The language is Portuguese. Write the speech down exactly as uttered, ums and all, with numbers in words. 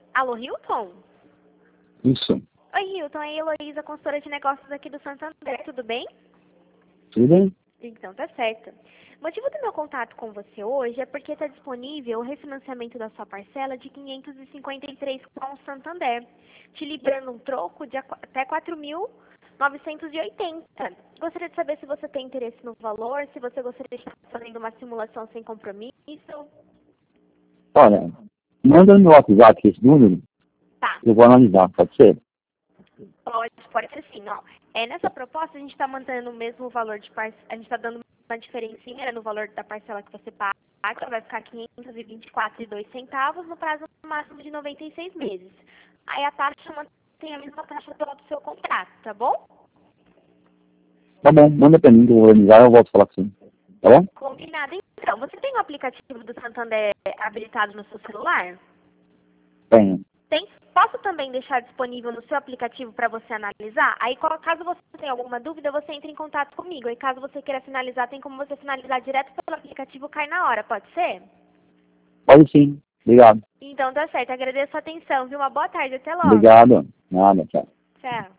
Alô, Hilton? Isso. Oi, Hilton. É a Heloísa, consultora de negócios aqui do Santander. Tudo bem? Tudo bem? Então, tá certo. O motivo do meu contato com você hoje é porque está disponível o refinanciamento da sua parcela de quinhentos e cinquenta e três com o Santander, te librando um troco de até quatro mil novecentos e oitenta. Gostaria de saber se você tem interesse no valor, se você gostaria de estar fazendo uma simulação sem compromisso. Olha, manda no WhatsApp esse número, Tá. eu vou analisar, pode ser? Pode, pode ser sim, ó. É, nessa proposta a gente está mantendo o mesmo valor de parcela, a gente está dando uma diferencinha né, no valor da parcela que você paga, vai ficar quinhentos e vinte e quatro reais e dois centavos no prazo máximo de noventa e seis meses. Aí a taxa mantém a mesma taxa do seu contrato, tá bom? Tá bom, manda pra mim que eu vou analisar e eu volto a falar com você. Tá bom? Combinado. Então, você tem o aplicativo do Santander habilitado no seu celular? Tenho. Tem? Posso também deixar disponível no seu aplicativo para você analisar? Aí, caso você tenha alguma dúvida, você entra em contato comigo. E caso você queira finalizar, tem como você finalizar direto pelo aplicativo, cai na hora, pode ser? Pode sim. Obrigado. Então, tá certo. Agradeço a atenção, viu? Uma boa tarde. Até logo. Obrigado. Nada, tchau. Tchau.